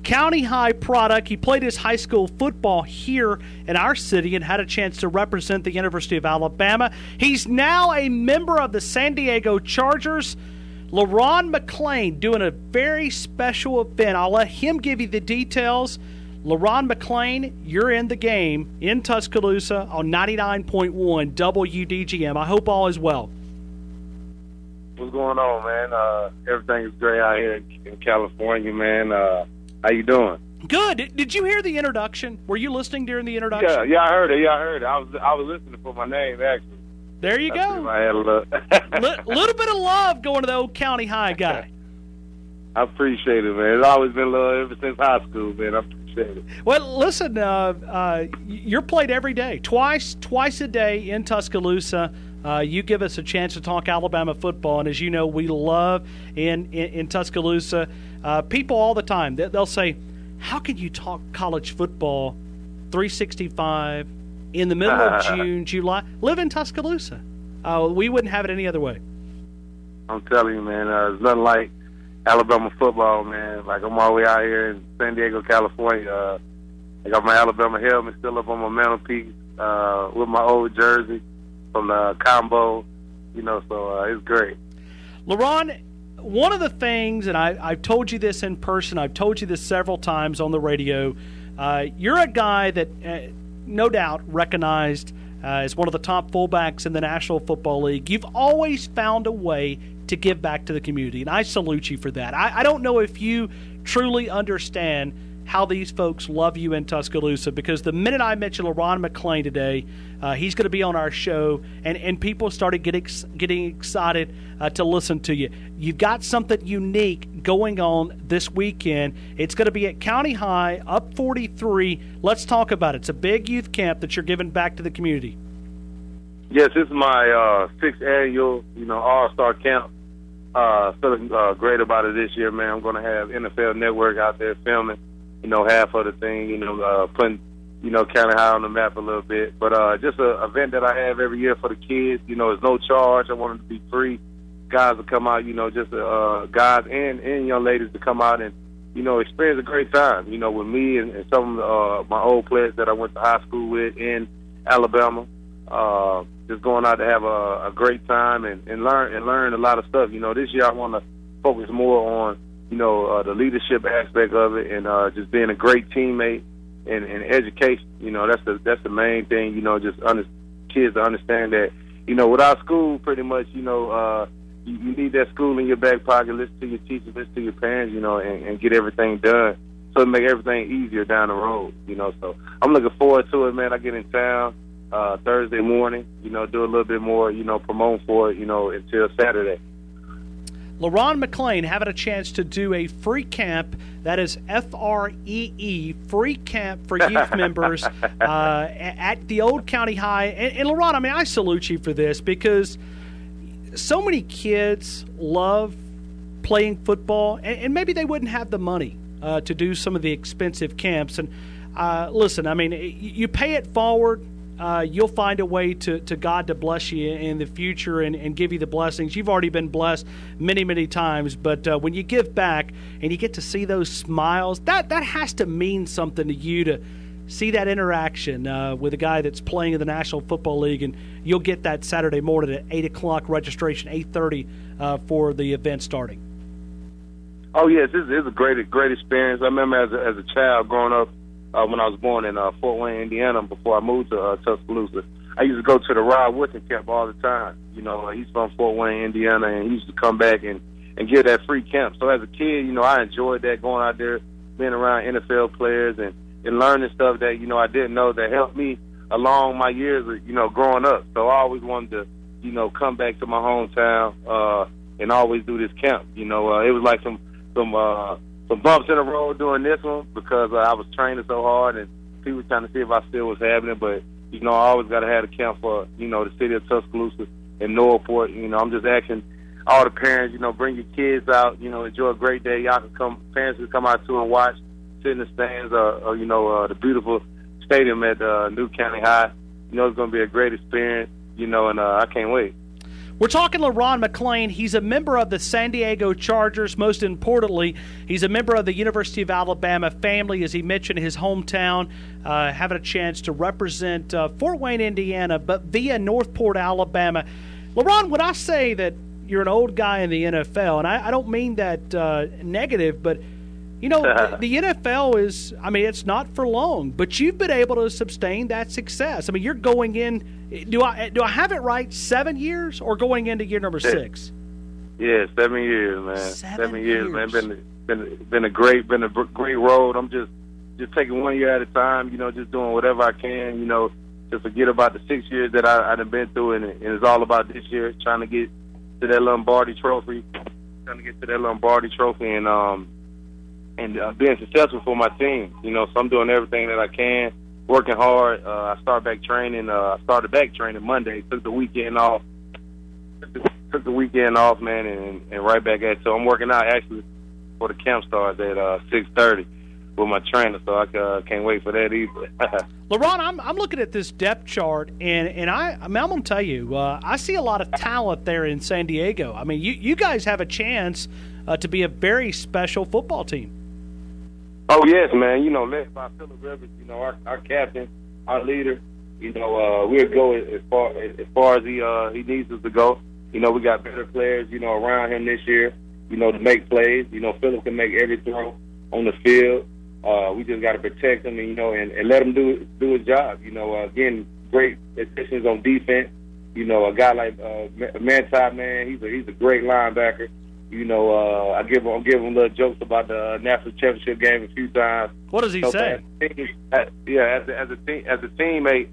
County High product. He played his high school football here in our city and had a chance to represent the University of Alabama. He's now a member of the San Diego Chargers. LaRon McClain doing a very special event. I'll let him give you the details. LaRon McClain, you're in the game in Tuscaloosa on 99.1 WDGM. I hope all is well. What's going on, man? Everything is great out here in California, man. How you doing? Good. Did you hear the introduction? Were you listening during the introduction? Yeah, I heard it. I was listening for my name, actually. There you go. I had a little bit of love going to the old County High guy. I appreciate it, man. It's always been love ever since high school, man. I appreciate it. Well, listen, you're played every day, twice a day in Tuscaloosa. You give us a chance to talk Alabama football, and as you know, we love in Tuscaloosa. People all the time, they'll say, how can you talk college football 365 in the middle of June, July? Live in Tuscaloosa. We wouldn't have it any other way. I'm telling you, man, there's nothing like Alabama football, man. Like, I'm all the way out here in San Diego, California. I got my Alabama helmet still up on my mantelpiece with my old jersey from the combo, so it's great. LaRon, one of the things, and I've told you this in person, I've told you this several times on the radio, you're a guy that no doubt recognized as one of the top fullbacks in the National Football League. You've always found a way to give back to the community, and I salute you for that. I don't know if you truly understand how these folks love you in Tuscaloosa, because the minute I mentioned LaRon McClain today, he's going to be on our show, and people started getting excited to listen to you. You've got something unique going on this weekend. It's going to be at County High, up 43. Let's talk about it. It's a big youth camp that you're giving back to the community. Yes, this is my sixth annual, All-Star Camp. Feeling great about it this year, man. I'm going to have NFL Network out there filming, half of the thing, putting, County High on the map a little bit. But just an event that I have every year for the kids. It's no charge. I want it to be free. Guys to come out, just guys and young ladies to come out and, experience a great time, with me and some of my old players that I went to high school with in Alabama. Just going out to have a great time and learn a lot of stuff. This year I want to focus more on, the leadership aspect of it and just being a great teammate and education. That's the main thing. Just kids to understand that, without school, pretty much, you need that school in your back pocket. Listen to your teachers, listen to your parents, and get everything done so it make everything easier down the road. So I'm looking forward to it, man. I get in town Thursday morning, do a little bit more, promote for it, until Saturday. LaRon McClain having a chance to do a free camp, that is FREE, free camp for youth members at the old County High. And LaRon, I salute you for this, because so many kids love playing football, and maybe they wouldn't have the money to do some of the expensive camps. And listen, you pay it forward. You'll find a way to God to bless you in the future and give you the blessings. You've already been blessed many, many times, but when you give back and you get to see those smiles, that has to mean something to you, to see that interaction with a guy that's playing in the National Football League. And you'll get that Saturday morning at 8 o'clock registration, 8:30 for the event starting. Oh, yes, this is a great experience. I remember as a child growing up, when I was born in Fort Wayne, Indiana, before I moved to Tuscaloosa. I used to go to the Rod Woodson camp all the time. He's from Fort Wayne, Indiana, and he used to come back and give that free camp. So as a kid, I enjoyed that, going out there, being around NFL players and learning stuff that, I didn't know, that helped me along my years of, growing up. So I always wanted to, come back to my hometown and always do this camp. It was like some bumps in the road doing this one, because I was training so hard and people were trying to see if I still was having it. But, I always got to have a camp for, the city of Tuscaloosa and Northport. I'm just asking all the parents, bring your kids out, enjoy a great day. Y'all can come, parents can come out too and watch, sit in the stands, the beautiful stadium at New County High. It's going to be a great experience, and I can't wait. We're talking LaRon McClain. He's a member of the San Diego Chargers. Most importantly, he's a member of the University of Alabama family, as he mentioned, his hometown, having a chance to represent Fort Wayne, Indiana, but via Northport, Alabama. LaRon, when I say that you're an old guy in the NFL, and I don't mean that negative, but you know, the NFL is, I mean, it's not for long, but you've been able to sustain that success. I mean, you're going in, do I have it right, 7 years or going into year number 6? Yeah, 7 years, man. 7 years, man. Been a great road. I'm just taking 1 year at a time, you know, just doing whatever I can, you know, to forget about the 6 years that I've been through, and it's all about this year, trying to get to that Lombardi Trophy, and being successful for my team, you know. So I'm doing everything that I can, working hard. I started back training Monday. Took the weekend off, man, and right back at it. So I'm working out actually for the camp starts at 6:30 with my trainer. So I can't wait for that either. LaRon, I'm looking at this depth chart, and I'm going to tell you, I see a lot of talent there in San Diego. I mean, you guys have a chance to be a very special football team. Oh, yes, man. You know, led by Phillip Rivers, you know, our captain, our leader. You know, we'll go as far as he needs us to go. You know, we got better players, you know, around him this year, you know, to make plays. You know, Phillip can make every throw on the field. We just got to protect him and, you know, and let him do his job. You know, again, great additions on defense. You know, a guy like Manti, man, he's a great linebacker. You know, I'm giving little jokes about the national championship game a few times. What does he say? As a teammate,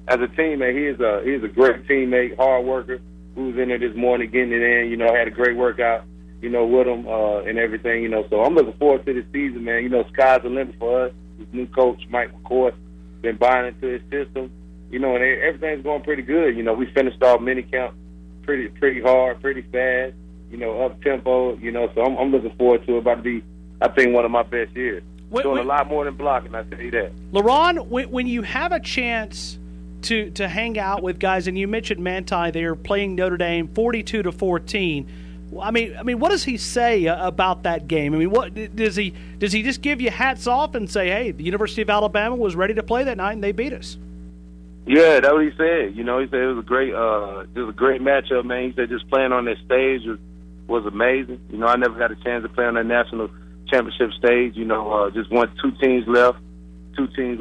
he's a great teammate, hard worker. Who was in there this morning getting it in. You know, had a great workout. You know, with him and everything. You know, so I'm looking forward to this season, man. You know, sky's the limit for us. This new coach, Mike McCoy, been buying into his system. You know, and everything's going pretty good. You know, we finished off minicamp pretty hard, pretty fast. You know, up tempo. You know, so I'm looking forward to it. About to be, I think, one of my best years. Doing a lot more than blocking. I tell you that. LaRon, when you have a chance to hang out with guys, and you mentioned Manti there playing Notre Dame 42-14. I mean, what does he say about that game? I mean, what does he just give you hats off and say, hey, the University of Alabama was ready to play that night and they beat us? Yeah, that's what he said. You know, he said it was a great matchup, man. He said just playing on that stage was amazing. You know, I never got a chance to play on that national championship stage. You know, just two teams left in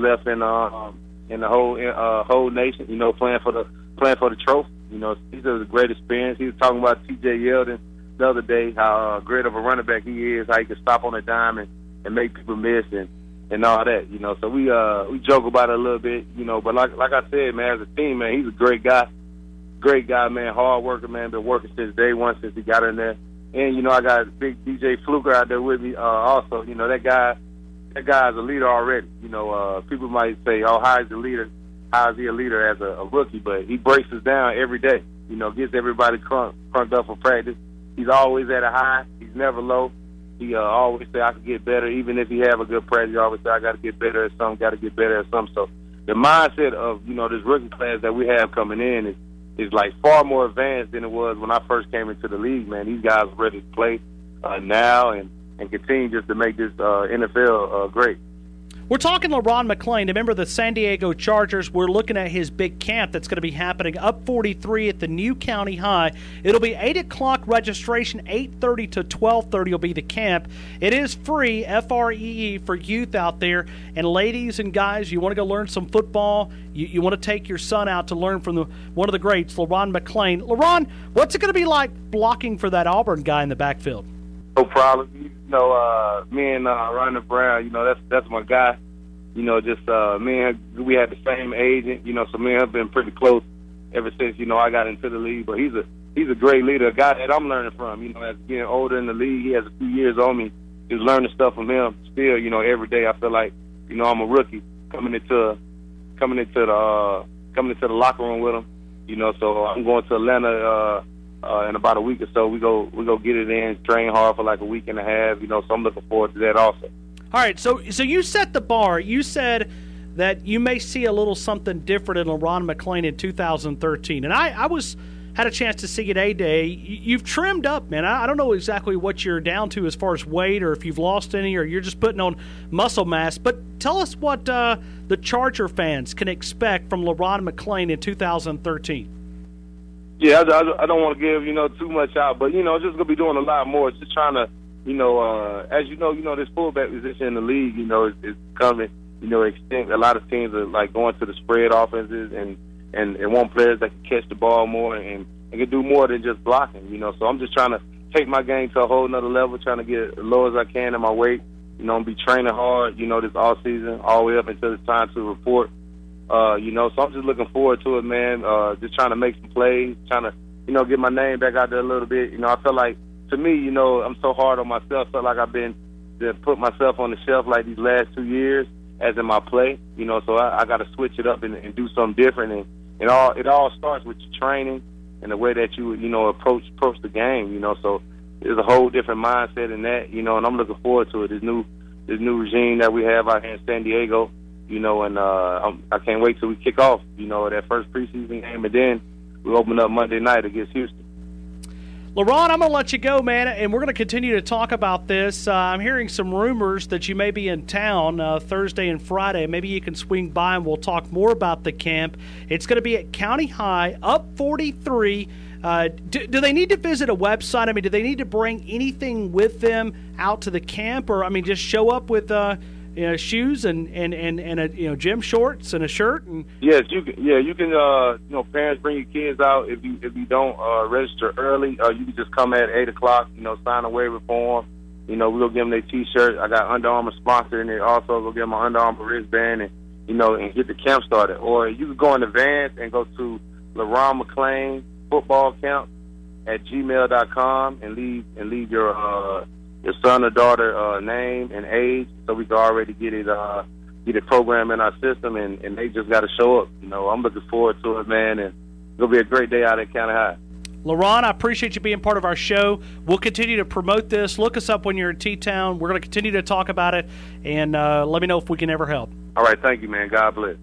the whole nation. You know, playing for the trophy. You know, these are a great experience. He was talking about T.J. Yeldon the other day, how great of a running back he is, how he can stop on a dime and make people miss and all that. You know, so we joke about it a little bit. You know, but like I said, man, as a team, man, he's a great guy, man, hard worker, man. Been working since day one, since he got in there. And you know, I got big DJ Fluker out there with me. Also, you know, that guy is a leader already. You know, people might say, "Oh, how is he a leader as a rookie?" But he breaks us down every day. You know, gets everybody crunked up for practice. He's always at a high. He's never low. He always say, "I can get better." Even if he have a good practice, he always say, "I got to get better at something. Got to get better at something." So the mindset of, you know, this rookie class that we have coming in is like far more advanced than it was when I first came into the league, man. These guys are ready to play now and continue just to make this NFL great. We're talking LaRon McClain, a member of the San Diego Chargers. We're looking at his big camp that's going to be happening up 43 at the new county high. It'll be 8 o'clock registration, 8:30 to 12:30 will be the camp. It is free, FREE, for youth out there. And ladies and guys, you want to go learn some football, you want to take your son out to learn from one of the greats, LaRon McClain. LaRon, what's it going to be like blocking for that Auburn guy in the backfield? No problem. You know, me and Ryan Brown, you know, that's my guy. You know, just me and we had the same agent. You know, so me and him have been pretty close ever since, you know, I got into the league. But he's a great leader, a guy that I'm learning from. You know, as getting older in the league, he has a few years on me. Just learning stuff from him. Still, you know, every day I feel like, you know, I'm a rookie coming into the locker room with him. You know, so I'm going to Atlanta in about a week or so. We go get it in, train hard for like a week and a half. You know, so I'm looking forward to that also. All right, so you set the bar. You said that you may see a little something different in LaRon McClain in 2013, and I was had a chance to see you at A-Day. You've trimmed up, man. I don't know exactly what you're down to as far as weight or if you've lost any or you're just putting on muscle mass. But tell us what the Charger fans can expect from LaRon McClain in 2013. Yeah, I don't want to give, too much out. But, just going to be doing a lot more. Just trying to, as you know, this fullback position in the league, is becoming, extinct. A lot of teams are, like, going to the spread offenses and want players that can catch the ball more and can do more than just blocking, So I'm just trying to take my game to a whole nother level, trying to get as low as I can in my weight, and be training hard, this all season, all the way up until it's time to report. So I'm just looking forward to it, man. Just trying to make some plays, trying to, get my name back out there a little bit. I feel like, to me, I'm so hard on myself. I feel like I've been to put myself on the shelf like these last 2 years as in my play, so I got to switch it up and do something different. And it all starts with your training and the way that you approach the game. So there's a whole different mindset in that. And I'm looking forward to it. This new regime that we have out here in San Diego. And I can't wait till we kick off. That first preseason game, and then we open up Monday night against Houston. LaRon, I'm going to let you go, man, and we're going to continue to talk about this. I'm hearing some rumors that you may be in town Thursday and Friday. Maybe you can swing by and we'll talk more about the camp. It's going to be at County High, up 43. Do they need to visit a website? I mean, do they need to bring anything with them out to the camp? Or, just show up with shoes and a gym shorts and a shirt? And yes, you can. Parents, bring your kids out. If you don't register early, you can just come at 8:00. Sign a waiver form. We'll give them their T-shirt. I got Under Armour sponsored, and they also go get them an Under Armour wristband and get the camp started. Or you can go in advance and go to LaRon McClain football camp at gmail.com and leave your son or daughter name and age, so we can already get it programmed in our system, and they just got to show up. I'm looking forward to it, man, and it'll be a great day out at County High. LaRon, I appreciate you being part of our show. We'll continue to promote this. Look us up when you're in T-Town. We're going to continue to talk about it, and let me know if we can ever help. All right, thank you, man. God bless.